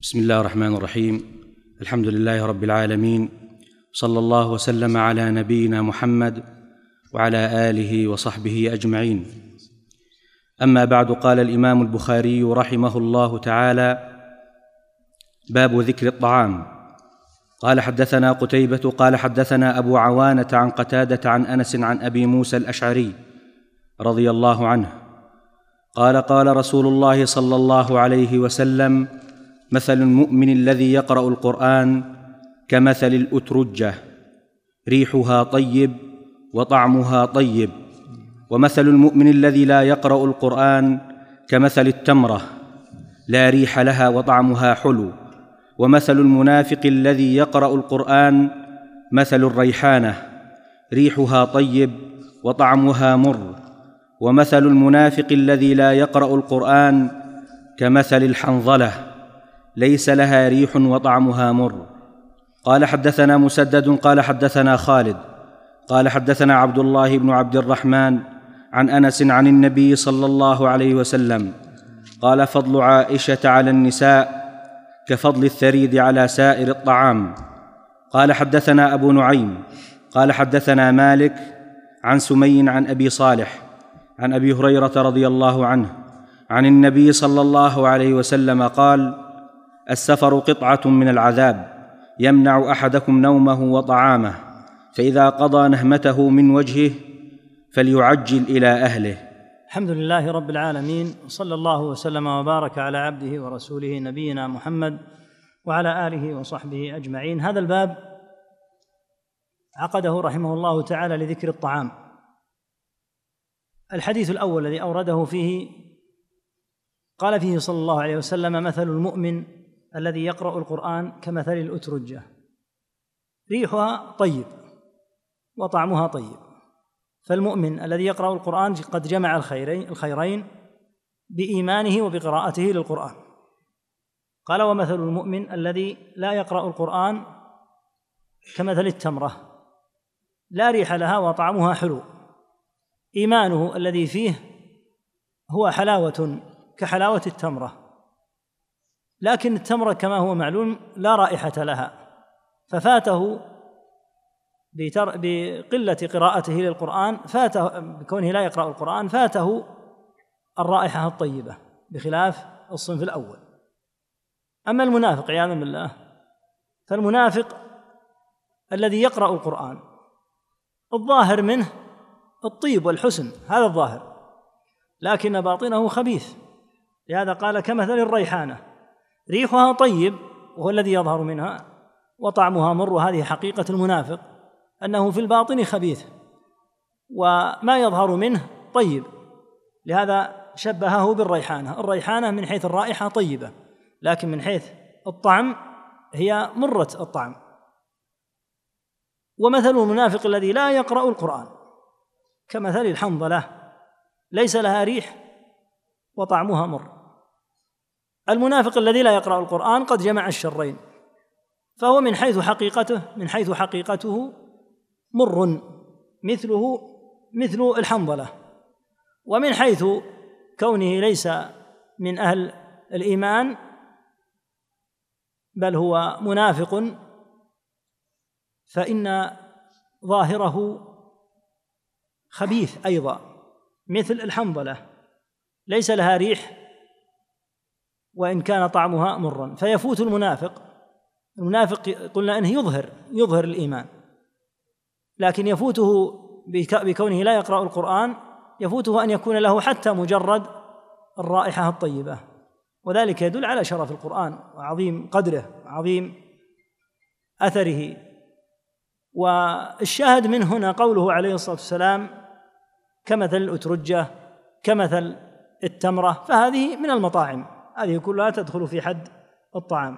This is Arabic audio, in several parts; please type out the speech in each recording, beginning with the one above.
بسم الله الرحمن الرحيم. الحمد لله رب العالمين، صلى الله وسلم على نبينا محمد وعلى آله وصحبه أجمعين. أما بعد، قال الإمام البخاري رحمه الله تعالى: باب ذكر الطعام. قال: حدثنا قتيبة قال حدثنا أبو عوانة عن قتادة عن أنس عن أبي موسى الأشعري رضي الله عنه قال: قال رسول الله صلى الله عليه وسلم: مثل المؤمن الذي يقرأ القرآن كمثل الأترجة، ريحها طيب وطعمها طيب. ومثل المؤمن الذي لا يقرأ القرآن كمثل التمرة، لا ريح لها وطعمها حلو. ومثل المنافق الذي يقرأ القرآن مثل الريحانة، ريحها طيب وطعمها مر. ومثل المنافق الذي لا يقرأ القرآن كمثل الحنظلة، ليس لها ريح وطعمها مر. قال: حدثنا مسدد قال حدثنا خالد قال حدثنا عبد الله بن عبد الرحمن عن أنس عن النبي صلى الله عليه وسلم قال: فضل عائشة على النساء كفضل الثريد على سائر الطعام. قال: حدثنا أبو نعيم قال حدثنا مالك عن سمي عن أبي صالح عن أبي هريرة رضي الله عنه عن النبي صلى الله عليه وسلم قال: السفر قطعة من العذاب، يمنع أحدكم نومه وطعامه، فإذا قضى نهمته من وجهه فليعجل إلى أهله. الحمد لله رب العالمين، وصلى الله وسلم وبارك على عبده ورسوله نبينا محمد وعلى آله وصحبه أجمعين. هذا الباب عقده رحمه الله تعالى لذكر الطعام. الحديث الأول الذي أورده فيه قال فيه صلى الله عليه وسلم: مثل المؤمن الذي يقرأ القرآن كمثل الأترجة، ريحها طيب وطعمها طيب. فالمؤمن الذي يقرأ القرآن قد جمع الخيرين بإيمانه وبقراءته للقرآن. قال: ومثل المؤمن الذي لا يقرأ القرآن كمثل التمرة، لا ريح لها وطعمها حلو. إيمانه الذي فيه هو حلاوة كحلاوة التمرة، لكن التمرة كما هو معلوم لا رائحة لها، ففاته بقلة قراءته للقرآن، فاته بكونه لا يقرأ القرآن، فاته الرائحة الطيبة بخلاف الصنف الأول. أما المنافق عياذا بالله، فالمنافق الذي يقرأ القرآن الظاهر منه الطيب والحسن، هذا الظاهر، لكن باطنه خبيث. لهذا قال: كمثل الريحانة، ريحها طيب وهو الذي يظهر منها، وطعمها مر. وهذه حقيقة المنافق، أنه في الباطن خبيث وما يظهر منه طيب. لهذا شبهه بالريحانة. الريحانة من حيث الرائحة طيبة، لكن من حيث الطعم هي مرة الطعم. ومثل المنافق الذي لا يقرأ القرآن كمثل الحنظلة، ليس لها ريح وطعمها مر. المنافق الذي لا يقرأ القرآن قد جمع الشرين، فهو من حيث حقيقته مر، مثل الحنظلة. ومن حيث كونه ليس من أهل الإيمان، بل هو منافق، فإن ظاهره خبيث أيضا مثل الحنظلة، ليس لها ريح وإن كان طعمها مرا. فيفوت المنافق قلنا أنه يظهر الإيمان، لكن يفوته بكونه لا يقرأ القرآن، يفوته أن يكون له حتى مجرد الرائحة الطيبة. وذلك يدل على شرف القرآن وعظيم قدره وعظيم أثره. والشاهد من هنا قوله عليه الصلاة والسلام: كمثل الأترجة، كمثل التمرة، فهذه من المطاعم، هذه كلها تدخل في حد الطعام.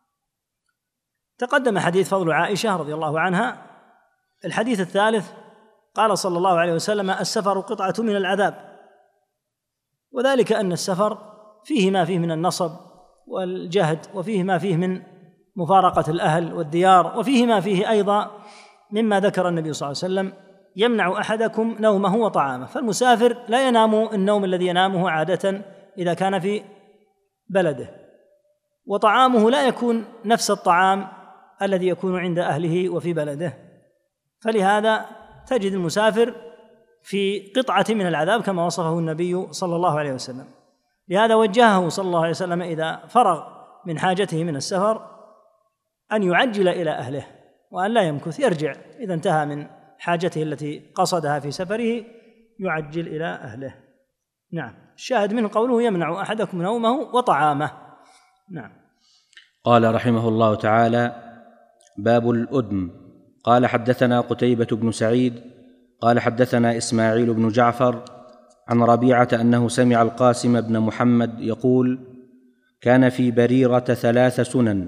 تقدم حديث فضل عائشة رضي الله عنها. الحديث الثالث قال صلى الله عليه وسلم: السفر قطعة من العذاب. وذلك أن السفر فيه ما فيه من النصب والجهد، وفيه ما فيه من مفارقة الأهل والديار، وفيه ما فيه أيضا مما ذكر النبي صلى الله عليه وسلم: يمنع أحدكم نومه وطعامه. فالمسافر لا ينام النوم الذي ينامه عادة إذا كان في بلده، وطعامه لا يكون نفس الطعام الذي يكون عند أهله وفي بلده، فلهذا تجد المسافر في قطعة من العذاب كما وصفه النبي صلى الله عليه وسلم. لهذا وجهه صلى الله عليه وسلم إذا فرغ من حاجته من السفر أن يعجل إلى أهله وأن لا يمكث، يرجع إذا انتهى من حاجته التي قصدها في سفره يعجل إلى أهله. نعم. الشاهد منه قوله يمنع أحدكم نومه وطعامه. نعم. قال رحمه الله تعالى: باب الأدم. قال حدثنا قتيبة بن سعيد قال حدثنا إسماعيل بن جعفر عن ربيعة أنه سمع القاسم بن محمد يقول: كان في بريرة 3 سنن.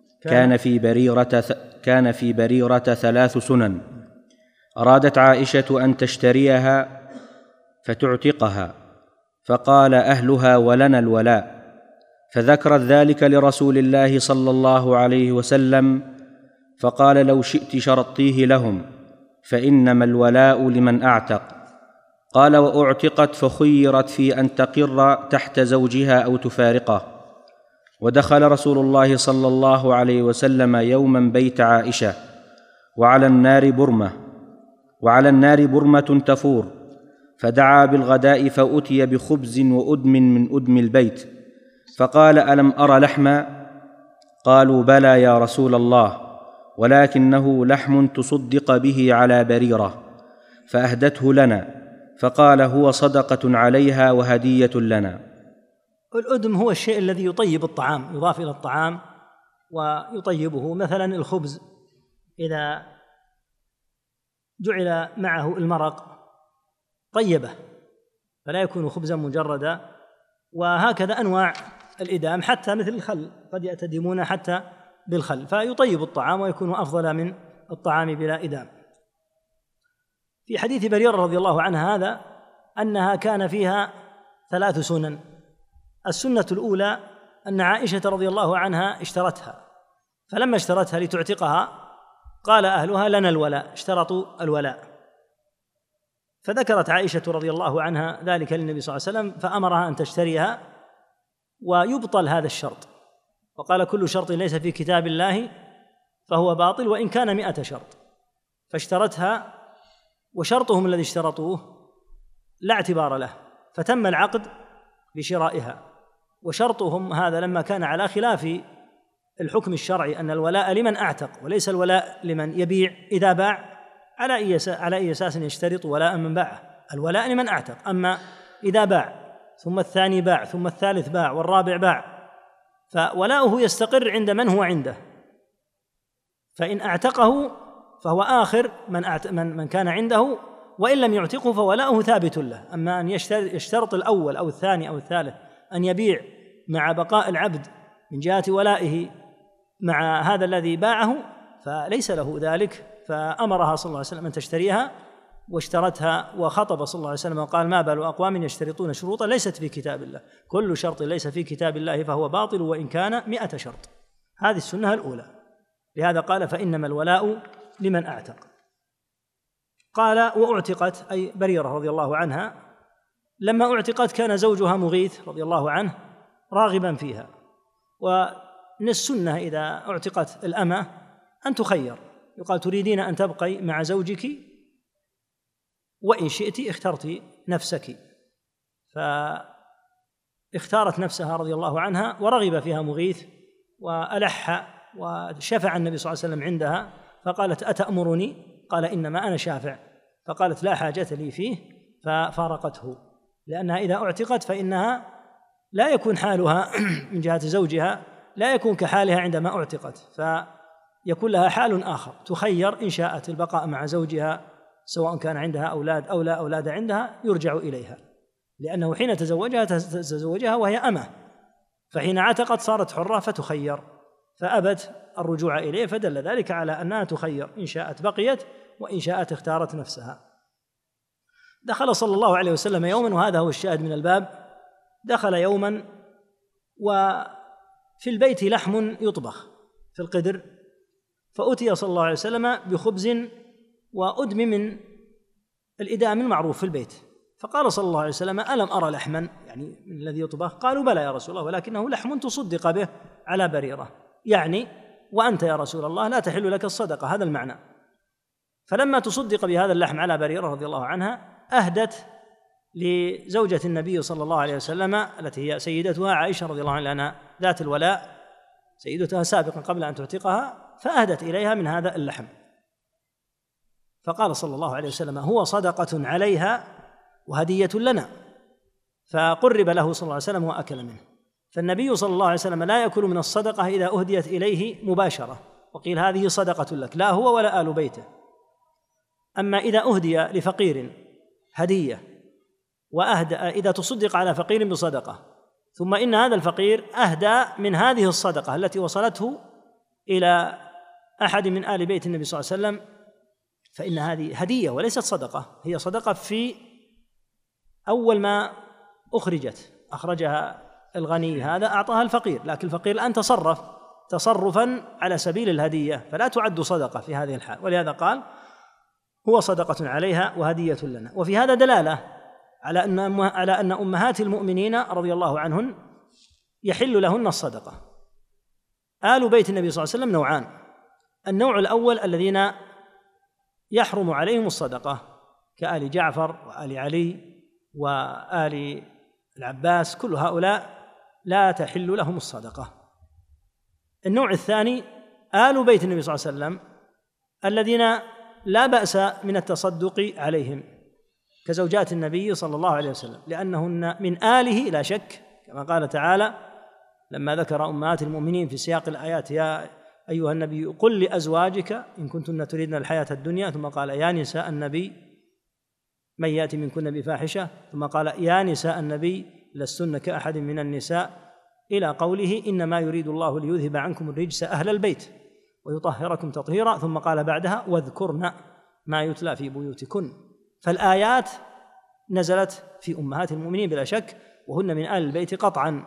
كان في بريرة 3 سنن. أرادت عائشة أن تشتريها فتعتقها، فقال أهلها: ولنا الولاء. فذكرت ذلك لرسول الله صلى الله عليه وسلم، فقال: لو شئت شرطيه لهم، فإنما الولاء لمن أعتق. قال: وأعتقت فخيرت في أن تقر تحت زوجها أو تفارقه. ودخل رسول الله صلى الله عليه وسلم يوما بيت عائشة وعلى النار برمة تفور، فدعا بالغداء فأتي بخبز وأدم من أدم البيت، فقال: ألم أر لحما؟ قالوا: بلى يا رسول الله، ولكنه لحم تصدق به على بريرة. فأهدته لنا، فقال: هو صدقة عليها وهدية لنا. الأدم هو الشيء الذي يطيب الطعام، يضاف إلى الطعام ويطيبه، مثلا الخبز إذا جعل معه المرق طيبه فلا يكون خبزا مجردا. وهكذا أنواع الإدام، حتى مثل الخل قد يأتدمون حتى بالخل، فيطيب الطعام ويكون أفضل من الطعام بلا إدام. في حديث بريرة رضي الله عنها هذا أنها كان فيها 3 سنن. السنة الأولى أن عائشة رضي الله عنها اشترتها، فلما اشترتها لتعتقها قال أهلها: لنا الولاء، اشترطوا الولاء. فذكرت عائشة رضي الله عنها ذلك للنبي صلى الله عليه وسلم، فأمرها أن تشتريها ويبطل هذا الشرط، وقال: كل شرط ليس في كتاب الله فهو باطل وإن كان 100 شرط. فاشترتها، وشرطهم الذي اشترطوه لا اعتبار له، فتم العقد بشرائها. وشرطهم هذا لما كان على خلاف الحكم الشرعي أن الولاء لمن أعتق وليس الولاء لمن يبيع، إذا باع على أي أساس يشترط ولاء من باعه؟ الولاء لمن أعتق. أما إذا باع ثم الثاني باع ثم الثالث باع والرابع باع، فولاؤه يستقر عند من هو عنده، فإن أعتقه فهو آخر من كان عنده، وإن لم يعتقه فولاؤه ثابت له. أما أن يشترط الأول أو الثاني أو الثالث أن يبيع مع بقاء العبد من جهة ولائه مع هذا الذي باعه فليس له ذلك. فأمرها صلى الله عليه وسلم أن تشتريها، واشترتها، وخطب صلى الله عليه وسلم وقال: ما بال أقوام يشترطون شروطا ليست في كتاب الله، كل شرط ليس في كتاب الله فهو باطل وإن كان 100 شرط. هذه السنة الأولى. لهذا قال: فإنما الولاء لمن أعتق. قال: وأعتقت، أي بريرة رضي الله عنها، لما أعتقت كان زوجها مغيث رضي الله عنه راغبا فيها. ومن السنة إذا أعتقت الأمة أن تخير، يقال: تريدين أن تبقي مع زوجك وإن شئت اخترت نفسك. فاختارت نفسها رضي الله عنها، ورغب فيها مغيث وألح وشفع النبي صلى الله عليه وسلم عندها، فقالت: أتأمرني؟ قال: إنما أنا شافع. فقالت: لا حاجة لي فيه، ففارقته، لأنها إذا أعتقت فإنها لا يكون حالها من جهة زوجها لا يكون كحالها عندما أعتقت، فيكون لها حال آخر، تخير إن شاءت البقاء مع زوجها سواء كان عندها أولاد أو لا أولاد عندها يرجع إليها، لأنه حين تزوجها وهي أمة، فحين عتقت صارت حرة فتخير، فأبت الرجوع إليه، فدل ذلك على أنها تخير، إن شاءت بقيت وإن شاءت اختارت نفسها. دخل صلى الله عليه وسلم يوما، وهذا هو الشاهد من الباب، دخل يوما وفي البيت لحم يطبخ في القدر، فأتي صلى الله عليه وسلم بخبز وأدم من الإدام المعروف في البيت، فقال صلى الله عليه وسلم: ألم أرى لحما يعني من الذي يطبخ؟ قالوا: بلى يا رسول الله، ولكنه لحم تصدق به على بريرة، يعني وأنت يا رسول الله لا تحل لك الصدقة، هذا المعنى. فلما تصدق بهذا اللحم على بريرة رضي الله عنها، أهدت لزوجة النبي صلى الله عليه وسلم التي هي سيدتها عائشة رضي الله عنها، لأنها ذات الولاء، سيدتها سابقا قبل أن تعتقها، فأهدت إليها من هذا اللحم. فقال صلى الله عليه وسلم: هو صدقة عليها وهدية لنا. فقرب له صلى الله عليه وسلم وأكل منه. فالنبي صلى الله عليه وسلم لا يأكل من الصدقة إذا أهديت إليه مباشرة، وقيل هذه صدقة لك، لا هو ولا آل بيته. أما إذا أهدي لفقير هدية وأهدى، إذا تصدق على فقير بصدقة ثم إن هذا الفقير أهدى من هذه الصدقة التي وصلته إلى أحد من آل بيت النبي صلى الله عليه وسلم، فإن هذه هدية وليست صدقة، هي صدقة في أول ما أخرجها الغني هذا أعطاها الفقير، لكن الفقير الآن تصرف تصرفا على سبيل الهدية، فلا تعد صدقة في هذه الحال. ولهذا قال: هو صدقة عليها وهدية لنا. وفي هذا دلالة على أن أمهات المؤمنين رضي الله عنهن يحل لهن الصدقة. آل بيت النبي صلى الله عليه وسلم نوعان: النوع الأول الذين يحرم عليهم الصدقة كآل جعفر وآل علي وآل العباس، كل هؤلاء لا تحل لهم الصدقة. النوع الثاني آل بيت النبي صلى الله عليه وسلم الذين لا بأس من التصدق عليهم كزوجات النبي صلى الله عليه وسلم، لأنهن من آله لا شك، كما قال تعالى لما ذكر أمهات المؤمنين في سياق الآيات: يا أيها النبي قل لأزواجك إن كنتن تريدن الحياة الدنيا، ثم قال: يا نساء النبي من يأتي منكن بفاحشة، ثم قال: يا نساء النبي لستن كأحد من النساء، إلى قوله: إنما يريد الله ليذهب عنكم الرجس أهل البيت ويطهركم تطهيرا، ثم قال بعدها: واذكرن ما يتلى في بيوتكن. فالآيات نزلت في أمهات المؤمنين بلا شك، وهن من آل البيت قطعا.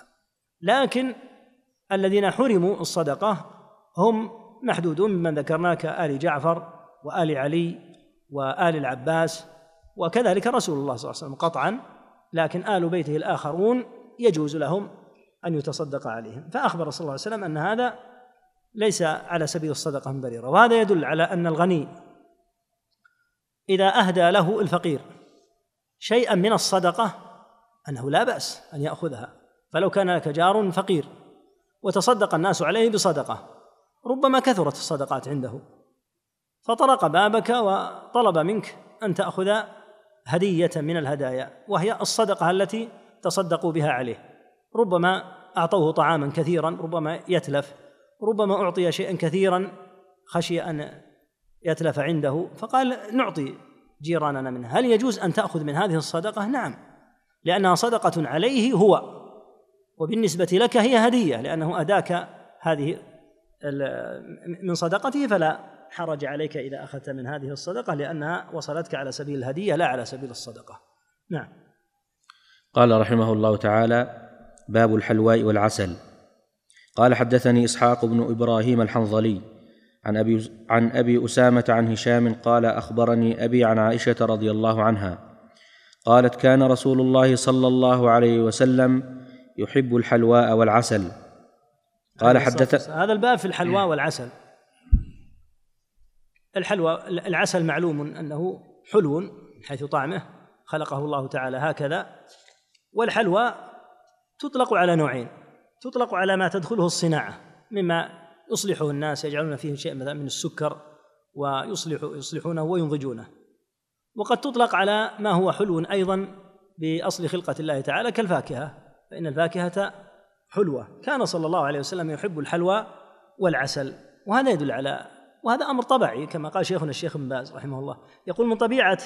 لكن الذين حرموا الصدقة هم محدودون ممن ذكرنا كآل جعفر وآل علي وآل العباس، وكذلك رسول الله صلى الله عليه وسلم قطعا، لكن آل بيته الآخرون يجوز لهم أن يتصدق عليهم. فأخبر صلى الله عليه وسلم أن هذا ليس على سبيل الصدقة من بريرة. وهذا يدل على أن الغني إذا أهدى له الفقير شيئا من الصدقة أنه لا بأس أن يأخذها. فلو كان لك جار فقير وتصدق الناس عليه بصدقة، ربما كثرت الصدقات عنده، فطرق بابك وطلب منك أن تأخذ هدية من الهدايا، وهي الصدقة التي تصدقوا بها عليه. ربما أعطوه طعاما كثيرا، ربما يتلف، ربما أعطي شيئا كثيرا خشي أن يتلف عنده، فقال: نعطي جيراننا منها. هل يجوز أن تأخذ من هذه الصدقة؟ نعم، لأنها صدقة عليه هو، وبالنسبة لك هي هدية، لأنه أداك هذه من صدقته، فلا حرج عليك إذا أخذت من هذه الصدقة، لأنها وصلتك على سبيل الهدية لا على سبيل الصدقة. نعم. قال رحمه الله تعالى: باب الحلواء والعسل. قال: حدثني إسحاق بن إبراهيم الحنظلي عن أبي أسامة عن هشام قال: أخبرني أبي عن عائشة رضي الله عنها قالت: كان رسول الله صلى الله عليه وسلم يحب الحلواء والعسل. قال: هذا الباب في الحلواء والعسل. العسل معلوم أنه حلو من حيث طعمه، خلقه الله تعالى هكذا. والحلوى تطلق على نوعين: تطلق على ما تدخله الصناعة مما يصلحه الناس، يجعلون فيه شيء مثلا من السكر ويصلحونه وينضجونه، وقد تطلق على ما هو حلو أيضا بأصل خلقة الله تعالى كالفاكهة، فإن الفاكهة حلوة. كان صلى الله عليه وسلم يحب الحلوى والعسل، وهذا يدل على، وهذا أمر طبيعي كما قال شيخنا الشيخ ابن باز رحمه الله، يقول: من طبيعة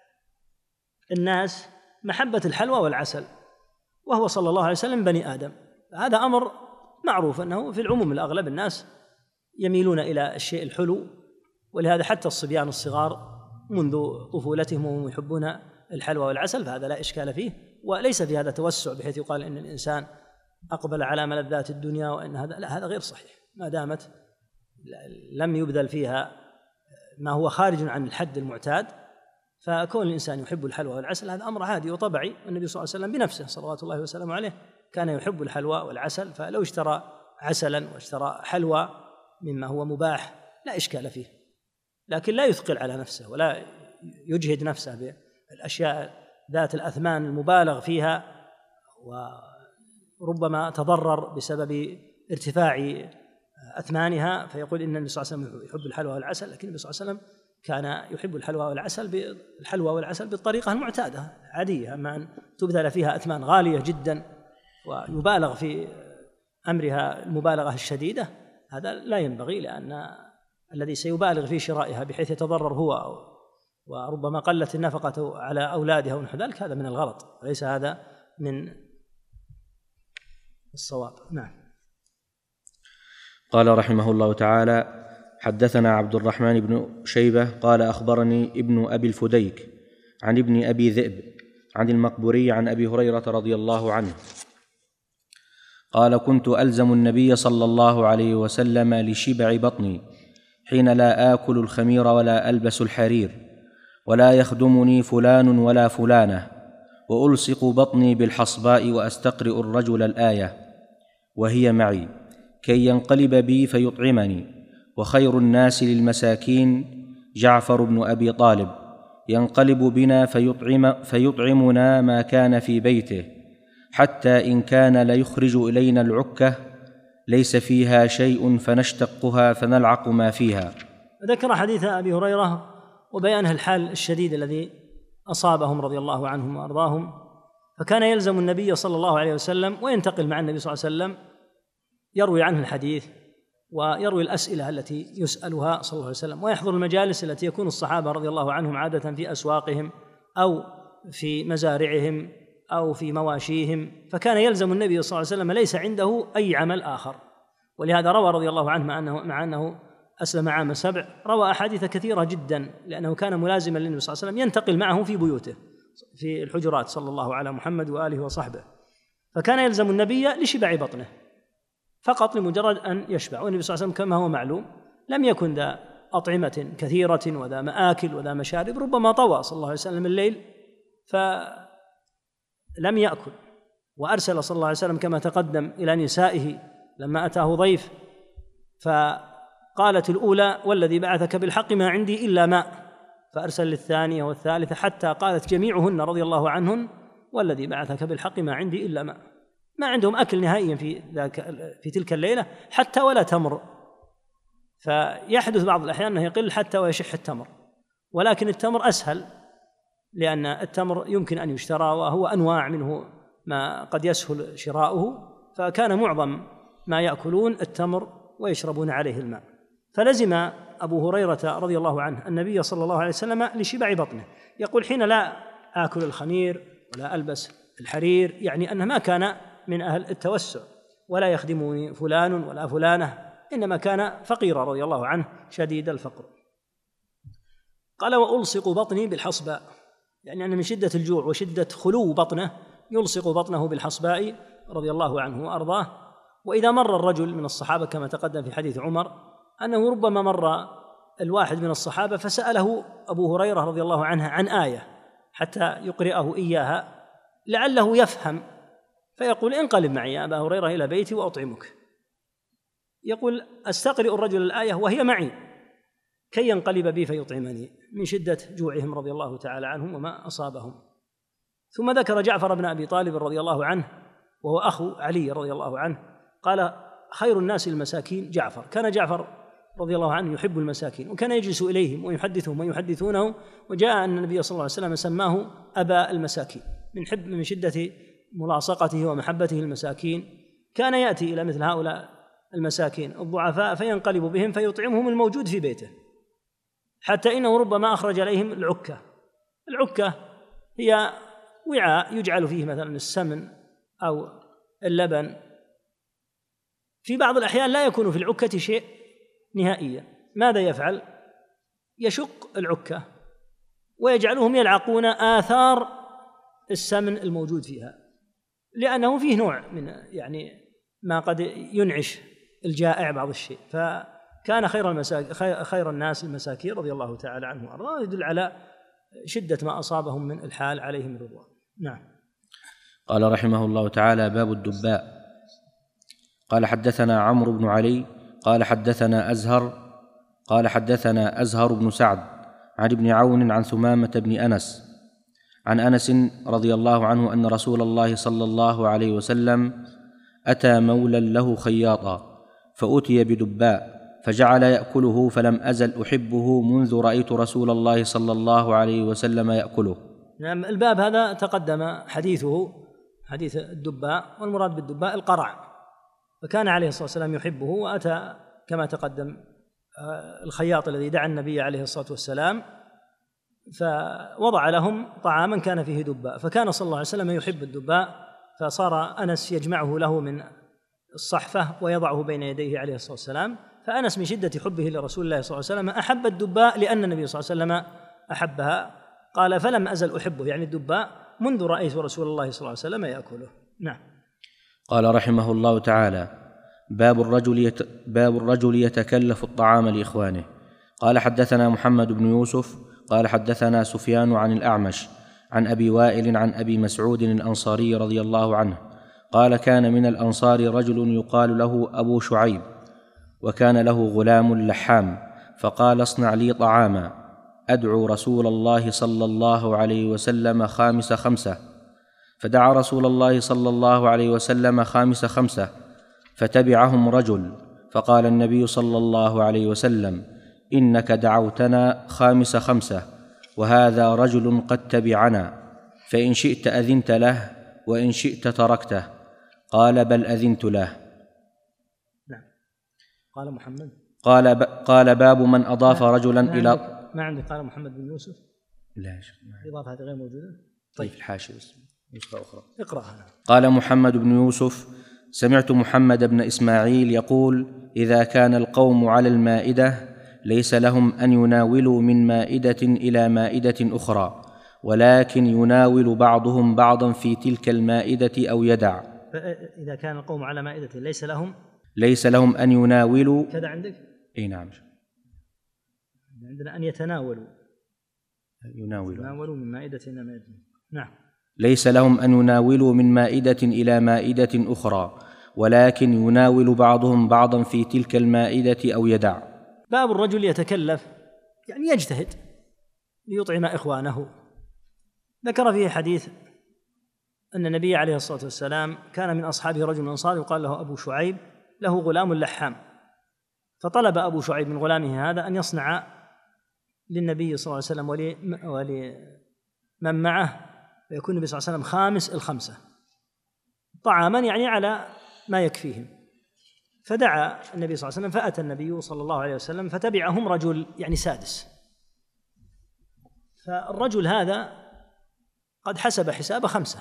الناس محبة الحلوى والعسل، وهو صلى الله عليه وسلم بني آدم. هذا أمر معروف أنه في العموم الأغلب الناس يميلون إلى الشيء الحلو، ولهذا حتى الصبيان الصغار منذ طفولتهم وهم يحبون الحلوى والعسل، فهذا لا إشكال فيه، وليس في هذا توسع بحيث يقال إن الإنسان أقبل على ملذات الدنيا وإن هذا، لا، هذا غير صحيح. ما دامت لم يبذل فيها ما هو خارج عن الحد المعتاد فكون الإنسان يحب الحلوى والعسل هذا أمر عادي وطبيعي، والنبي صلى الله عليه وسلم بنفسه صلوات الله وسلامه عليه كان يحب الحلوى والعسل، فلو اشترى عسلا واشترى حلوى مما هو مباح لا إشكال فيه، لكن لا يثقل على نفسه ولا يجهد نفسه بالأشياء ذات الأثمان المبالغ فيها، وربما تضرر بسبب ارتفاع أثمانها، فيقول إن النبي صلى الله عليه وسلم يحب الحلوى والعسل، لكن النبي صلى الله عليه وسلم كان يحب الحلوى والعسل بالطريقة المعتادة عادية، أما أن تبذل فيها أثمان غالية جدا ويبالغ في أمرها المبالغة الشديدة هذا لا ينبغي، لأن الذي سيبالغ في شرائها بحيث يتضرر هو وربما قلت النفقة على أولادها ونحو ذلك هذا من الغلط وليس هذا من الصواب. نعم. قال رحمه الله تعالى: حدثنا عبد الرحمن بن شيبة قال أخبرني ابن أبي الفديك عن ابن أبي ذئب عن المقبوري عن أبي هريرة رضي الله عنه قال: كنت ألزم النبي صلى الله عليه وسلم لشبع بطني حين لا آكل الخمير ولا ألبس الحرير ولا يخدمني فلان ولا فلانة، وألصق بطني بالحصباء وأستقرئ الرجل الآية وهي معي كي ينقلب بي فيطعمني، وخير الناس للمساكين جعفر بن أبي طالب ينقلب بنا فيطعمنا ما كان في بيته، حتى إن كان ليخرج إلينا العكة ليس فيها شيء فنشتقها فنلعق ما فيها. ذكر حديث أبي هريرة وبيانه الحال الشديد الذي أصابهم رضي الله عنهم وأرضاهم، فكان يلزم النبي صلى الله عليه وسلم وينتقل مع النبي صلى الله عليه وسلم يروي عنه الحديث ويروي الأسئلة التي يسألها صلى الله عليه وسلم، ويحضر المجالس التي يكون الصحابة رضي الله عنهم عادة في أسواقهم أو في مزارعهم أو في مواشيهم، فكان يلزم النبي صلى الله عليه وسلم ليس عنده أي عمل آخر، ولهذا روى رضي الله عنه مع أنه أسلم عام 7 روى أحاديث كثيرة جدا، لأنه كان ملازما للنبي صلى الله عليه وسلم ينتقل معه في بيوته في الحجرات صلى الله على محمد وآله وصحبه، فكان يلزم النبي لشبع بطنه فقط لمجرد أن يشبع، والنبي صلى الله عليه وسلم كما هو معلوم لم يكن ذا أطعمة كثيرة وذا مآكل وذا مشارب، ربما طوى صلى الله عليه وسلم الليل فلم يأكل، وأرسل صلى الله عليه وسلم كما تقدم إلى نسائه لما أتاه ضيف فقالت الأولى: والذي بعثك بالحق ما عندي إلا ماء، فأرسل للثانية والثالثة حتى قالت جميعهن رضي الله عنهن: والذي بعثك بالحق ما عندي إلا ماء. ما عندهم أكل نهائيا في تلك الليلة حتى ولا تمر، فيحدث بعض الأحيان أنه يقل حتى ويشح التمر، ولكن التمر أسهل لأن التمر يمكن أن يشترى وهو أنواع منه ما قد يسهل شراؤه، فكان معظم ما يأكلون التمر ويشربون عليه الماء. فلزم أبو هريرة رضي الله عنه النبي صلى الله عليه وسلم لشبع بطنه، يقول: حين لا آكل الخمير ولا ألبس الحرير، يعني أنه ما كان من أهل التوسع ولا يخدمني فلان ولا فلانة، إنما كان فقيرا رضي الله عنه شديد الفقر. قال: وألصق بطني بالحصباء، يعني أن من شدة الجوع وشدة خلو بطنه يلصق بطنه بالحصباء رضي الله عنه وأرضاه. وإذا مر الرجل من الصحابة كما تقدم في حديث عمر أنه ربما مر الواحد من الصحابة فسأله أبو هريرة رضي الله عنه عن آية حتى يقرئه إياها لعله يفهم، فيقول: انقلب معي يا أبا هريرة إلى بيتي وأطعمك. يقول: أستقرئ الرجل الآية وهي معي كي ينقلب بي فيطعمني، من شدة جوعهم رضي الله تعالى عنهم وما أصابهم. ثم ذكر جعفر بن أبي طالب رضي الله عنه وهو أخو علي رضي الله عنه، قال: خير الناس المساكين جعفر. كان جعفر رضي الله عنه يحب المساكين وكان يجلس إليهم ويحدثهم ويحدثونه، وجاء أن النبي صلى الله عليه وسلم سماه أبا المساكين من شدة ملاصقته ومحبته المساكين. كان يأتي إلى مثل هؤلاء المساكين الضعفاء فينقلب بهم فيطعمهم الموجود في بيته، حتى إنه ربما أخرج عليهم العكة. العكة هي وعاء يجعل فيه مثلا السمن أو اللبن، في بعض الأحيان لا يكون في العكة شيء نهائيا. ماذا يفعل؟ يشق العكة ويجعلهم يلعقون آثار السمن الموجود فيها، لأنه فيه نوع من يعني ما قد ينعش الجائع بعض الشيء. فكان خير الناس المساكين رضي الله تعالى عنه وأرضاه، يدل على شدة ما أصابهم من الحال عليهم رضوان. نعم. قال رحمه الله تعالى: باب الدباء. قال حدثنا عمرو بن علي قال حدثنا أزهر بن سعد عن ابن عون عن ثمامة بن أنس عن أنس رضي الله عنه أن رسول الله صلى الله عليه وسلم أتى مولا له خياطا فأتي بدباء فجعل يأكله فلم أزل أحبه منذ رأيت رسول الله صلى الله عليه وسلم يأكله. نعم. الباب هذا تقدم حديثه، حديث الدباء، والمراد بالدباء القرع، فكان عليه الصلاة والسلام يحبه، وأتى كما تقدم الخياط الذي دعا النبي عليه الصلاة والسلام فوضع لهم طعاما كان فيه دباء، فكان صلى الله عليه وسلم يحب الدباء، فصار أنس يجمعه له من الصحفة ويضعه بين يديه عليه الصلاة والسلام. فأنس من شدة حبه لرسول الله صلى الله عليه وسلم أحب الدباء لأن النبي صلى الله عليه وسلم أحبها. قال: فلم أزل أحبه، يعني الدباء، منذ رأيت رسول الله صلى الله عليه وسلم يأكله. نعم. قال رحمه الله تعالى: باب الرجل يتكلف الطعام لإخوانه. قال حدثنا محمد بن يوسف قال حدثنا سفيان عن الأعمش عن أبي وائل عن أبي مسعود الأنصاري رضي الله عنه قال: كان من الأنصار رجل يقال له أبو شعيب، وكان له غلام لحام، فقال: اصنع لي طعاما أدعو رسول الله صلى الله عليه وسلم خامس خمسة. فدعا رسول الله صلى الله عليه وسلم خامس خمسة، فتبعهم رجل، فقال النبي صلى الله عليه وسلم: إنك دعوتنا خامس خمسة، وهذا رجل قد تبعنا، فإن شئت أذنت له وإن شئت تركته. قال: بل أذنت له. نعم. قال محمد قال: باب من أضاف رجلا إلى ما عندك قال محمد بن يوسف؟ لا يا شيخ، الإضافة هذه غير موجودة. طيب الحاشية نسخة أخرى. اقرأها. قال محمد بن يوسف: سمعت محمد بن إسماعيل يقول: إذا كان القوم على المائدة ليس لهم أن يناولوا من مائدة إلى مائدة أخرى، ولكن يناول بعضهم بعضا في تلك المائدة أو يدع. إذا كان القوم على مائدة ليس لهم أن يناولوا كذا عندك؟ أي نعم، عندنا أن يتناولوا يناولوا من مائدة إلى مائدة. نعم. ليس لهم أن يناولوا من مائدة إلى مائدة أخرى، ولكن يناول بعضهم بعضا في تلك المائدة أو يدع. باب الرجل يتكلف، يعني يجتهد ليطعم إخوانه. ذكر فيه حديث أن النبي عليه الصلاة والسلام كان من أصحابه رجل أنصاري يقال له أبو شعيب، له غلام لحام، فطلب أبو شعيب من غلامه هذا أن يصنع للنبي صلى الله عليه وسلم ولمن معه، فيكون النبي صلى الله عليه وسلم خامس الخمسة طعاما، يعني على ما يكفيهم. فدعا النبي صلى الله عليه وسلم، فأتى النبي صلى الله عليه وسلم فتبعهم رجل، يعني سادس. فالرجل هذا قد حسب حساب 5،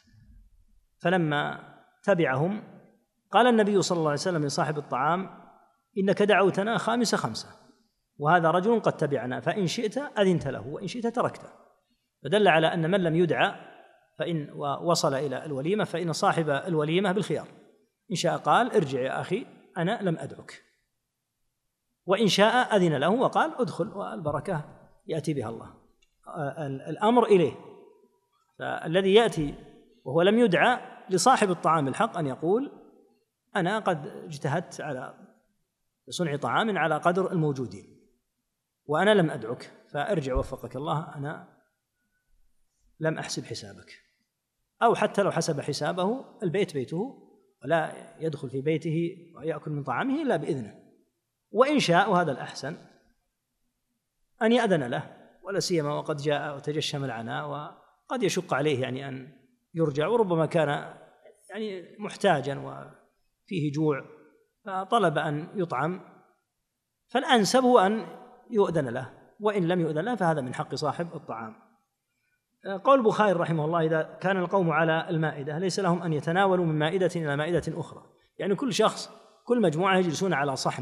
فلما تبعهم قال النبي صلى الله عليه وسلم لصاحب الطعام: إنك دعوتنا خامس 5، وهذا رجل قد تبعنا، فإن شئت أذنت له وإن شئت تركته. فدل على أن من لم يدعى فإن وصل إلى الوليمة فإن صاحب الوليمة بالخيار، إن شاء قال: ارجع يا أخي أنا لم أدعك، وإن شاء أذن له وقال: ادخل والبركة يأتي بها الله. الأمر إليه. فالذي يأتي وهو لم يدعى لصاحب الطعام الحق أن يقول: أنا قد اجتهدت على صنع طعام على قدر الموجودين وأنا لم أدعك، فارجع وفقك الله، أنا لم أحسب حسابك. أو حتى لو حسب حسابه، البيت بيته ولا يدخل في بيته ويأكل من طعامه إلا بإذنه. وإن شاء، وهذا الأحسن، أن يأذن له، ولا سيما وقد جاء وتجشم العناء وقد يشق عليه يعني أن يرجع، وربما كان يعني محتاجا وفيه جوع فطلب أن يطعم، فالأنسب هو أن يؤذن له، وإن لم يؤذن له فهذا من حق صاحب الطعام. قول البخاري رحمه الله: إذا كان القوم على المائدة ليس لهم أن يتناولوا من مائدة إلى مائدة أخرى، يعني كل شخص، كل مجموعة يجلسون على صحن،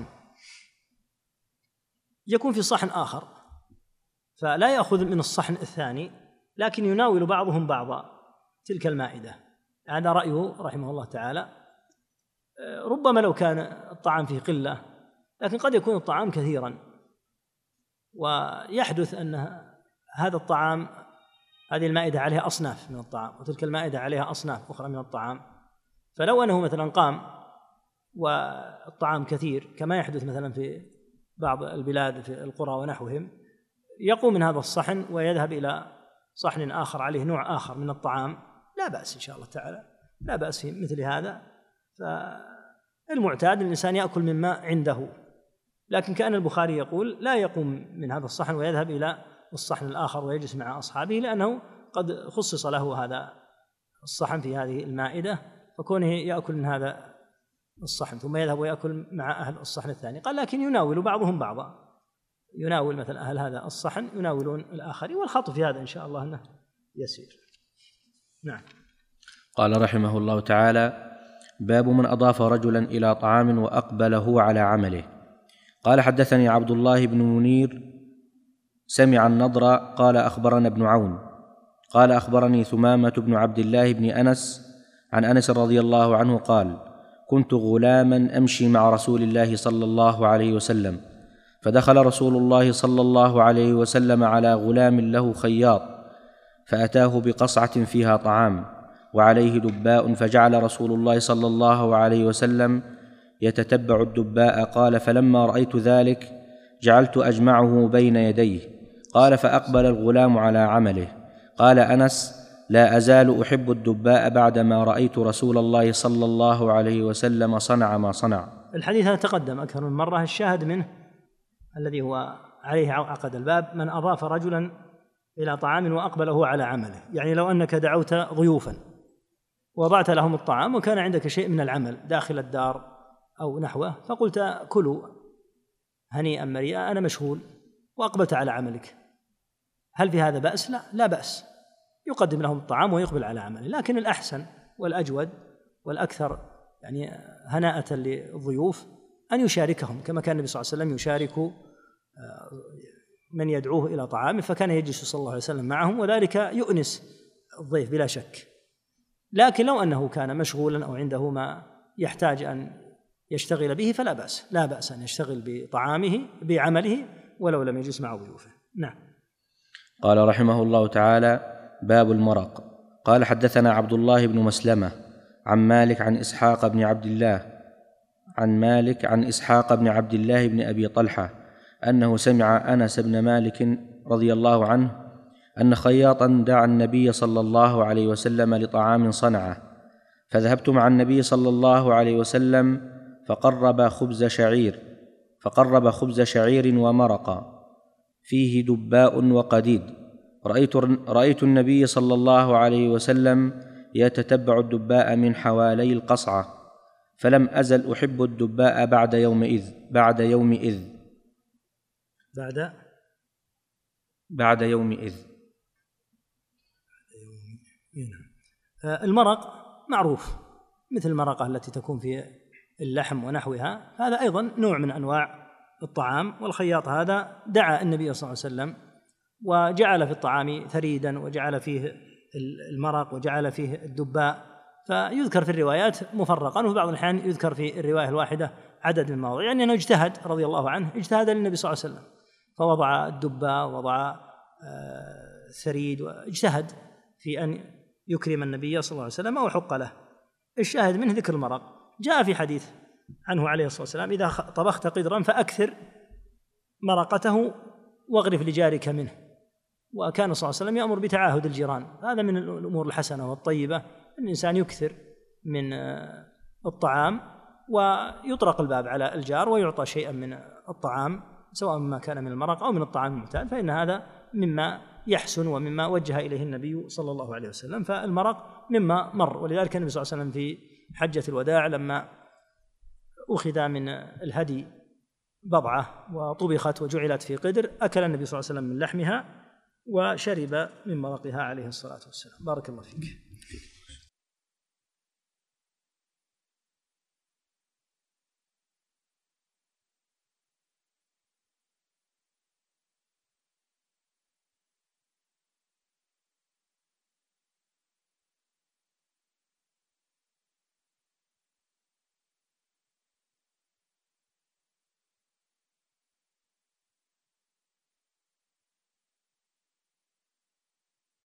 يكون في صحن آخر، فلا يأخذ من الصحن الثاني، لكن يناول بعضهم بعضا تلك المائدة. هذا رأيه رحمه الله تعالى. ربما لو كان الطعام فيه قلة، لكن قد يكون الطعام كثيرا، ويحدث أن هذا الطعام، هذه المائدة عليها أصناف من الطعام، وتلك المائدة عليها أصناف أخرى من الطعام. فلو أنه مثلا قام والطعام كثير كما يحدث مثلا في بعض البلاد في القرى ونحوهم، يقوم من هذا الصحن ويذهب إلى صحن آخر عليه نوع آخر من الطعام، لا بأس إن شاء الله تعالى، لا بأس في مثل هذا. فالمعتاد الإنسان يأكل مما عنده، لكن كأن البخاري يقول لا يقوم من هذا الصحن ويذهب إلى الصحن الآخر ويجلس مع أصحابه، لأنه قد خصص له هذا الصحن في هذه المائدة، فكونه يأكل من هذا الصحن ثم يذهب ويأكل مع أهل الصحن الثاني. قال لكن يناول بعضهم بعضا، يناول مثلا أهل هذا الصحن يناولون الآخرين، والخطأ في هذا إن شاء الله أنه يسير. نعم. قال رحمه الله تعالى: باب من أضاف رجلا إلى طعام وأقبله على عمله. قال: حدثني عبد الله بن منير سمع النضر قال: أخبرنا ابن عون قال: أخبرني ثمامة بن عبد الله بن أنس عن أنس رضي الله عنه قال: كنت غلاما أمشي مع رسول الله صلى الله عليه وسلم، فدخل رسول الله صلى الله عليه وسلم على غلام له خياط، فأتاه بقصعة فيها طعام وعليه دباء، فجعل رسول الله صلى الله عليه وسلم يتتبع الدباء. قال: فلما رأيت ذلك جعلت أجمعه بين يديه. قال: فأقبل الغلام على عمله. قال أنس: لا أزال أحب الدباء بعدما رأيت رسول الله صلى الله عليه وسلم صنع ما صنع. الحديث هذا تقدم أكثر من مرة، الشاهد منه الذي هو عليه عقد الباب: من أضاف رجلا إلى طعام وأقبله على عمله. يعني لو أنك دعوت ضيوفا ووضعت لهم الطعام وكان عندك شيء من العمل داخل الدار أو نحوه، فقلت: كلوا هنيئا مريئا، أنا مشغول، وأقبلت على عملك، هل في هذا بأس؟ لا بأس، يقدم لهم الطعام ويقبل على عمله. لكن الأحسن والأجود والأكثر يعني هناءة للضيوف أن يشاركهم، كما كان النبي صلى الله عليه وسلم يشارك من يدعوه إلى طعامه، فكان يجلس صلى الله عليه وسلم معهم، وذلك يؤنس الضيف بلا شك. لكن لو أنه كان مشغولا أو عنده ما يحتاج أن يشتغل به فلا بأس، لا بأس أن يشتغل بطعامه بعمله ولو لم يجلس مع ضيوفه. نعم. قال رحمه الله تعالى: باب المرق. قال: حدثنا عبد الله بن مسلمة عن مالك عن إسحاق بن عبد الله بن أبي طلحة أنه سمع أنس بن مالك رضي الله عنه أن خياطا دعا النبي صلى الله عليه وسلم لطعام صنعه، فذهبت مع النبي صلى الله عليه وسلم فقرب خبز شعير ومرقا فيه دباء وقديد. رأيت النبي صلى الله عليه وسلم يتتبع الدباء من حوالي القصعة، فلم أزل أحب الدباء بعد يومئذ. المرق معروف، مثل المرقة التي تكون في اللحم ونحوها، هذا أيضا نوع من أنواع الطعام. والخياط هذا دعا النبي صلى الله عليه وسلم وجعل في الطعام ثريدا، وجعل فيه المرق، وجعل فيه الدباء، فيذكر في الروايات مفرقا، وفي بعض الأحيان يذكر في الرواية الواحدة عدد من المواضع. يعني أنه اجتهد رضي الله عنه، اجتهد للنبي صلى الله عليه وسلم، فوضع الدباء ووضع الثريد، واجتهد في أن يكرم النبي صلى الله عليه وسلم وحق له. الشاهد منه ذكر المرق. جاء في حديث عنه عليه الصلاة والسلام: إذا طبخت قدرا فأكثر مرقته واغرف لجارك منه. وكان صلى الله عليه وسلم يأمر بتعاهد الجيران، هذا من الأمور الحسنة والطيبة، الإنسان يكثر من الطعام ويطرق الباب على الجار ويعطى شيئا من الطعام، سواء مما كان من المرق أو من الطعام المعتاد، فإن هذا مما يحسن ومما وجه إليه النبي صلى الله عليه وسلم. فالمرق مما مر، ولذلك النبي صلى الله عليه وسلم في حجة الوداع لما أخذ من الهدي بضعة وطبخت وجعلت في قدر، أكل النبي صلى الله عليه وسلم من لحمها وشرب من مرقها عليه الصلاة والسلام. بارك الله فيك.